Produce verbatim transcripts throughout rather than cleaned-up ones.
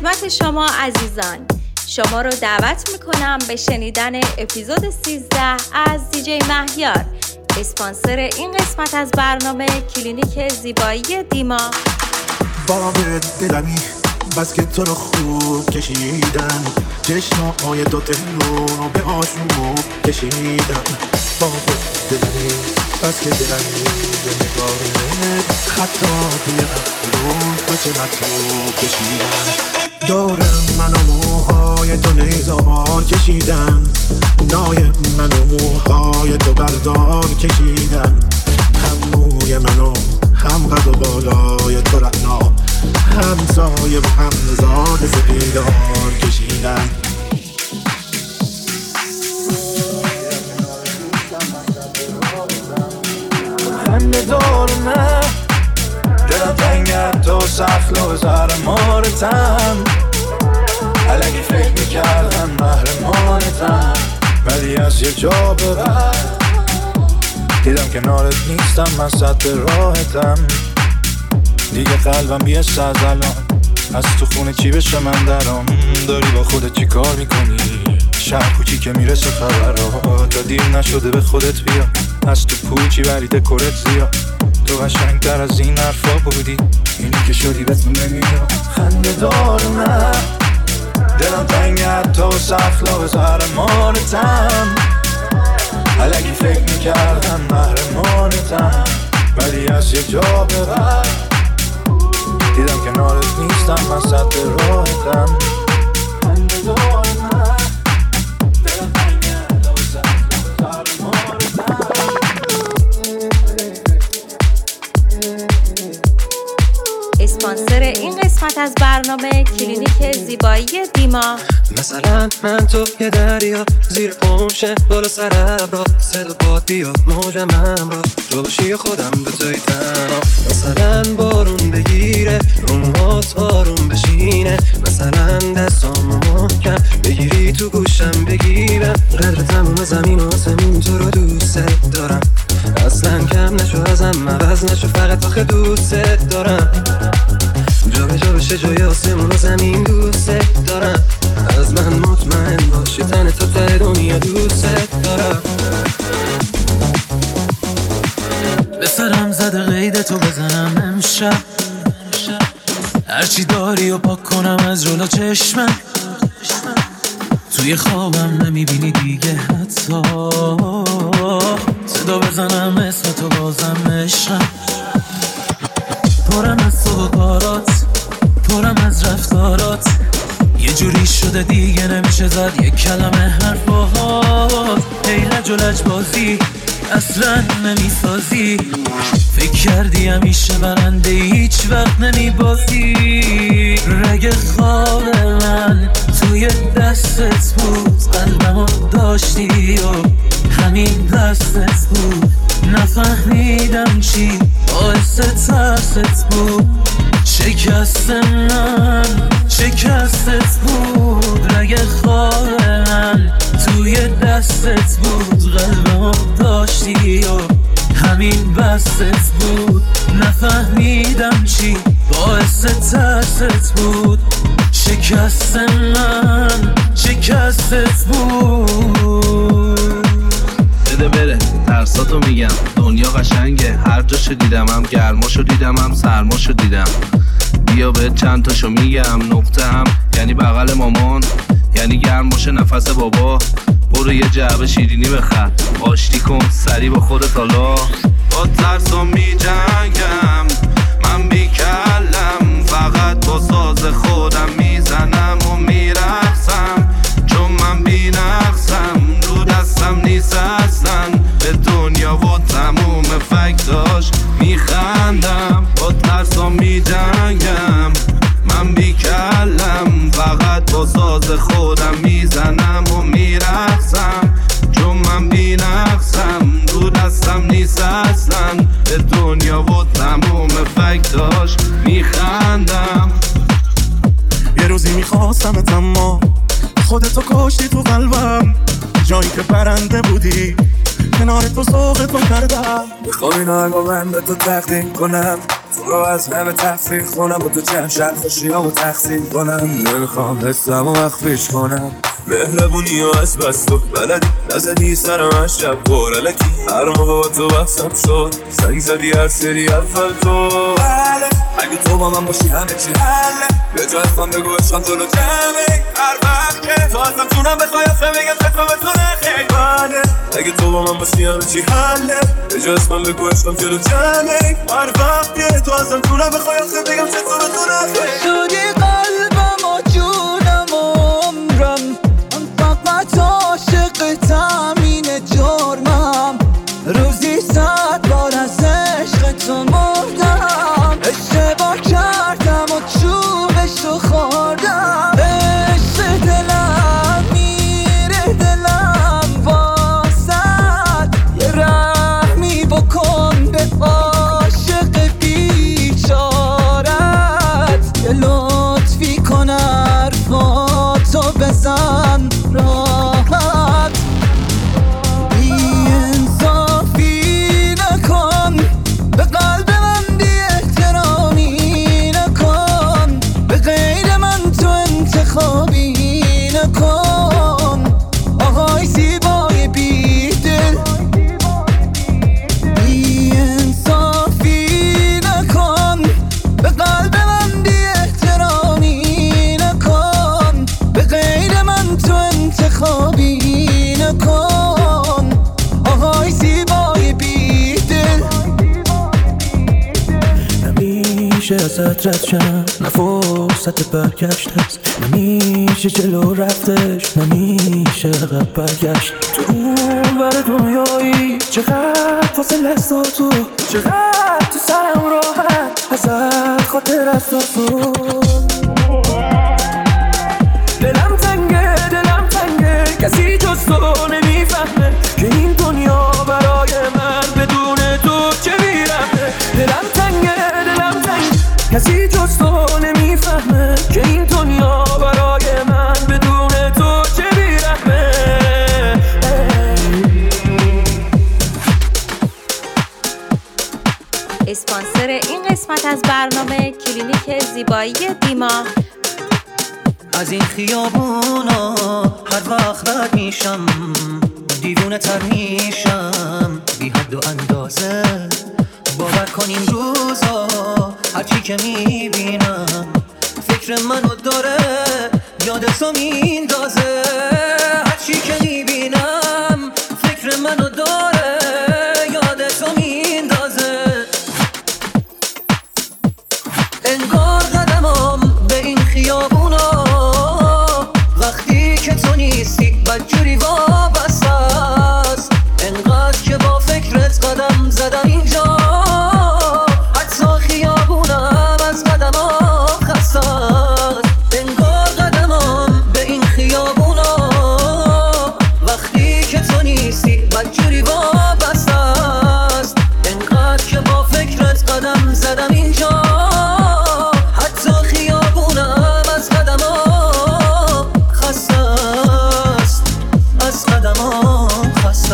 خدمت شما عزیزان، شما رو دعوت میکنم به شنیدن اپیزود سیزده از دیجی مهیار، اسپانسر این قسمت از برنامه کلینیک زیبایی دیما. باغ دلمی بس که تو رو خوب کشیدن، چشمای دو تهرون به آشوب کشیدن. باغ دلمی بس که دلمی به نگاهت خطا توی افرون بچه مطلوب کشیدن. دارم منو موهای تو نیزار کشیدن، نای منو موهای تو بردار کشیدن. هم موی منو هم قد و بالای تو رعنا، هم سایه و هم زاد سپیدار کشیدن. خنده دار نه دلم تنگت تو سخل و زهر مارتم، علکی فکر میکردم محرمانتم، ولی از یه جا به بعد دیدم کنارت نیستم، من سد راحتم. دیگه قلبم بیست از الان از تو خونه چی بشه من درام. داری با خودت چی کار میکنی؟ شهر کوچی که میرسه خبرها، تا دیر نشده به خودت بیا، از تو پوچی برید کرت زیا. تو قشنگ تر از این حرفا بودی، اینی که شدی بهت نمیدم. خنده دار نه دلم تنگت تو سخلا به زهر مارتم، علکی فکر میکردم محرمانتم، ولی از یه جا به بعد دیدم کنارت نیستم، من سد راحتم. خنده دار نه دلم تنگت تو سخلا به زهر مارتم. اسپانسر این قسمت از برنامه کلینیک زیبایی دیما. مثلا من تو یه دریا زیر پمشه بالا سرم را صدا باد بیاد موجم هم را جوشی خودم به توی تنها. مثلا بارون بگیره رو موهات آروم بشینه، مثلا دستامو محکم بگیری تو گوشم بگیرم. قدر تموم زمین و آسمون تو رو دوست دارم، اصلا کم نشو ازم عوض نشو، فقط آخه دوست دارم. جا به جا بشه جای آسمون و زمین دوست دارم، از من مطمئن باش تن تا ته دنیا دوست دارم. به سرم زده قید تو بزنم امشب، هرچی داری و پاک کنم از جلو چشمم. توی خوابم نمیبینی دیگه حتی، صدا بزنم اسم تو بازم عشقم. پرم از تو و کارات، پرم از رفتارات، یه جوری شده دیگه نمیشه زد یک کلمه حرف باهات. ای لج و لج بازی اصلا نمیسازی، فکر کردی همیشه برنده هیچ وقت نمیبازی. رگ خواب من توی دستت بود، قلبمو داشتی و همین دستت بود. نفهمیدم چی باعث ترست بود، شکست من شکستت بود. رگ خواب من توی دستت بود، قلبمو داشتی و همین بستت بود. نفهمیدم چی باعث ترست بود، شکست من شکستت بود. بده بره ترساتو میگم، دنیا قشنگه هر جاشو دیدم، هم گرماشو دیدم هم سرماشو دیدم. بیا به چند تاشو میگم، نقطه هم یعنی بغل مامان، یعنی گرم باشه نفس بابا. برو یه جعبه شیرینی بخر، آشتی کن سری با خودت حالا. با ترسا میجنگم من بیکلم، فقط با ساز خودم میزنم و میرقصم، چون من بی نقصم رو دستم نیست اصلا. به دنیا و تموم فکتاش میخندم، با ترسا میجنگم من بیکلم، فقط با ساز خودم میزنم و میرقصم، چون من بی نقصم رو دستم نیست اصلا. به دنیا و تموم فکتاش میخندم. یه روزی میخواستم اما خودتو کشتی تو قلبم، جایی که برنده بودی کنار تو سوقتو کردم. بخوای ناگو من به تو تقدیم کنم، تو برو از همه تفریح کنم با تو چند شب خوشی ها و تقسیم کنم. نمیخوام حسم و مخفیش کنم. مهربونی و از بس تو بلدی نزدی سرم از شب قرالکی. هر موقع با تو بحثم شد سنگ زدی هر سری اول تو. بله اگه تو با من باشی همه چی حله. به جا ازم بگو عشقم جلو جمعه. هر وقت که تو ازم تونم بخوای اصلا بگم خطا به تو نخیل. بله اگه تو با من باشی همه چی حله. به جا ازم بگو عشقم جلو جمعه. هر وقت که تو ازم تونم بخوای اصلا بگم خطا به تو نخیل. شدی قلبم و جونم و عمرم. فقط عاشق تامین جرمم. روزی صد بار از عشق تو مردم. اشتباه کردم و چوبشو خوردم. عشق دلم میره دلم واسد. یه رحمی بکن به عاشق بیچارت. یه لطفی کن حرفاتو بزن راحت. بی انصافی نکن به قلب من، بی احترامی نکن به غیر من، تو انتخابی نکن. آهای زیبای بی دل، بی انصافی نکن به قلب من، بی احترامی نکن به غیر من، تو انتخابی نکن. آهای زیبای بی دل. نمیشه ازت رد شم، نه فرصت برگشت هست. نمیشه جلو رفتش، نمیشه عقب برگشت. تو اون ور دنیایی چقدر فاصله است تا تو. چقدر تو سرم راحت ازت خاطر است تا تو. دلم تنگه دلم تنگه کسی جز تو نمیفهمه که این دنیا برای من بدون تو چه بیرمه. دلم تنگه دلم تنگه کسی جز تو نمیفهمه که این دنیا برای من بدون تو چه بیرمه. اسپانسر این قسمت از برنامه کلینیک زیبایی دیما. از این خیابونا هر وقت رد میشم دیوونه تر میشم بی حد و اندازه. باور کنیم روزا هرچی که میبینم فکر منو داره یادتو میندازه. هرچی که میبینم فکر منو داره یادتو میندازه. انگار قدمم به این خیابونا وقتی که تو نیستی بدجوری وابسته است. انقدر که با فکرت قدم زدم اینجا حتی خیابونم از قدمم خسته است. انگار قدمم به این خیابونا وقتی که تو نیستی بدجوری وابسته است. انقدر که با فکرت قدم زدم اینجا حتی خیابونم از قدمم خسته است. از قدمم خسته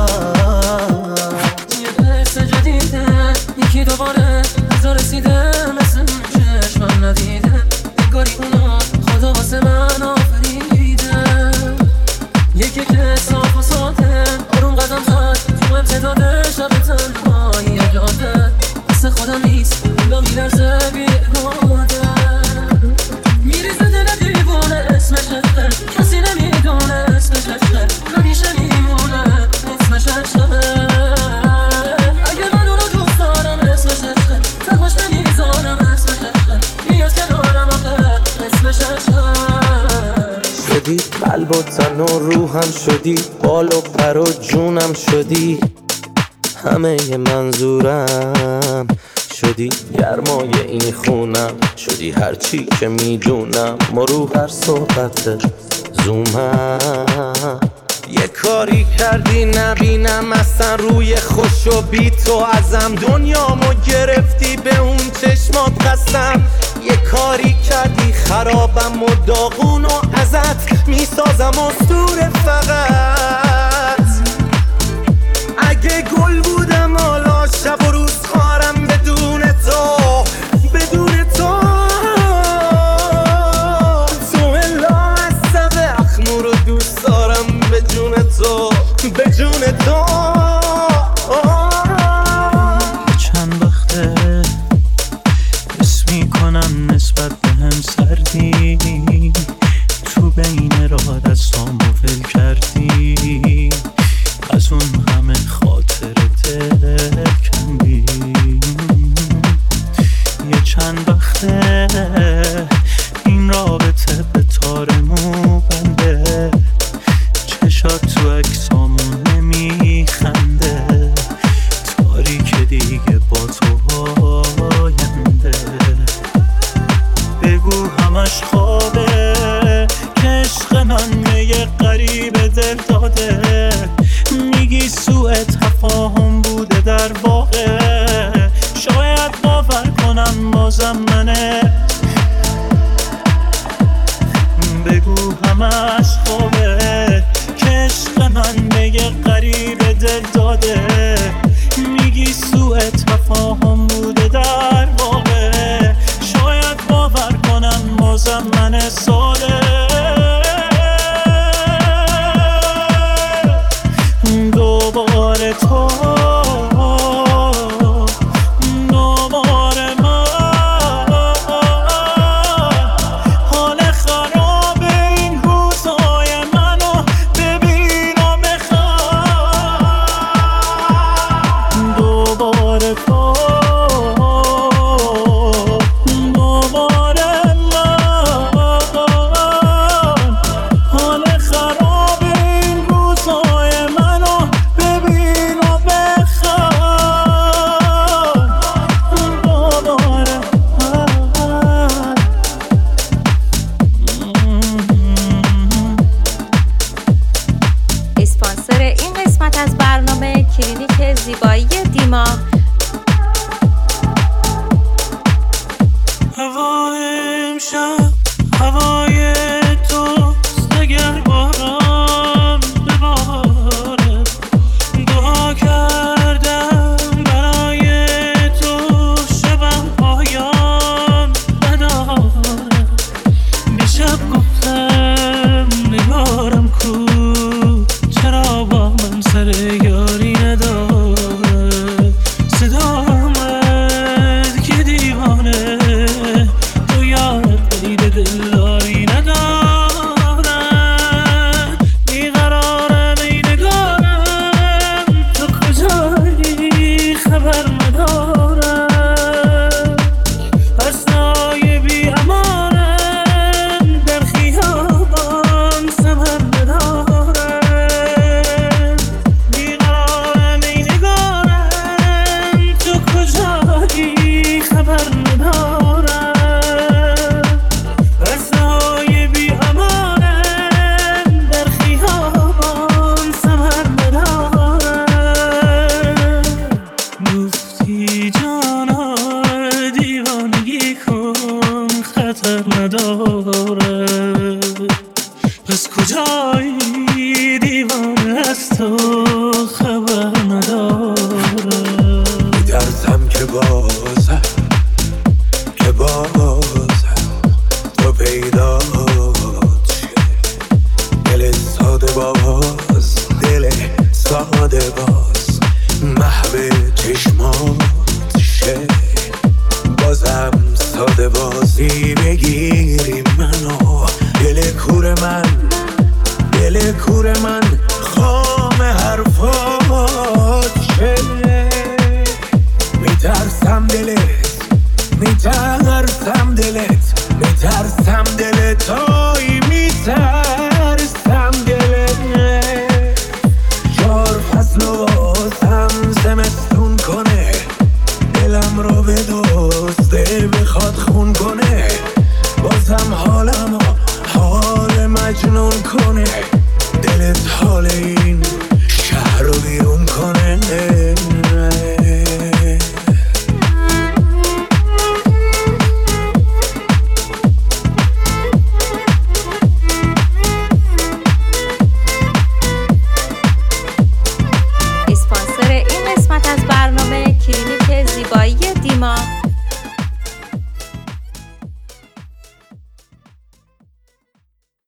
است. یه درس جدیده یکی دوباره از رسیده مثل چشمم ندیده. انگاری اونا خدا واسه من آفریده. یکی که صاف و ساده آروم قدم زد تو امتداد شب تنهایی جاده. مثل خودم نیست با میلرزه بی اراده. میریزه دل دیوونه اسمش عشقه. کسی نمیدونه اسمش عشقه. همیشه میمونه اسمش عشقه. اگه من اونو دوست دارم اسمش عشقه. تقاش نمیذارم اسمش عشقه. میاد کنارم آخه اسمش عشقه. شدی قلب و تن و روحم شدی. بال و پر و جونم شدی. همه منظورم شدی. گرمای این خونم شدی. هرچی که میدونم مرو هر صحبت زومم. یه کاری کردی نبینم اصلا روی خوش و بی تو ازم. دنیامو گرفتی به اون چشمات قسم. یه کاری کردی خرابم و داغون و ازت میسازم اسطوره فقط. اگه گل بودم حالا شب و روز خارم بدون تو. باور کنم بازم منه. بگو همش خوبه که عشق من بگه غریب دل داده. میگی سوء تفاهم بوده در واقع، شاید باور کنم بازم من ساده. دوباره تو کلینیک زیبایی دیما. هوای امشب هوای توست، اگر باران بباره. دعا کردم برای تو شبم پایان نداره. دیشب گفتم نگارم کو، چرا با من سر یاری نداره. صدا آمد که دیوانه تو یاد قید دلداری ندارم. بیقرارم ای نگارم، تو کجایی خبر ندارم. حسنای بی امانم در خیابان سمر ندارم. بیقرارم ای نگارم، تو کجایی خبر ندارم. حسنای بی امانم در خیابان سمر ندارم. گفتی جانا دیوانگی کن خطر نداره. پس کجایی دیوانه از تو خبر نداره. میترسم که بازم که بازم تو پیدا شه. دل ساده باز دل ساده باز محو چشمات شه. بازم ساده بازی بگیری منو. دل کور من دل کور من خام حرفات شه. میترسم دلت میترسم دلت میترسم دلت آی میترسم دلت. چهار فصل و بازم زمستون کنه، دلم رو به دوسته بخواد خون کنه. بازم حالم و حال مجنون کنه.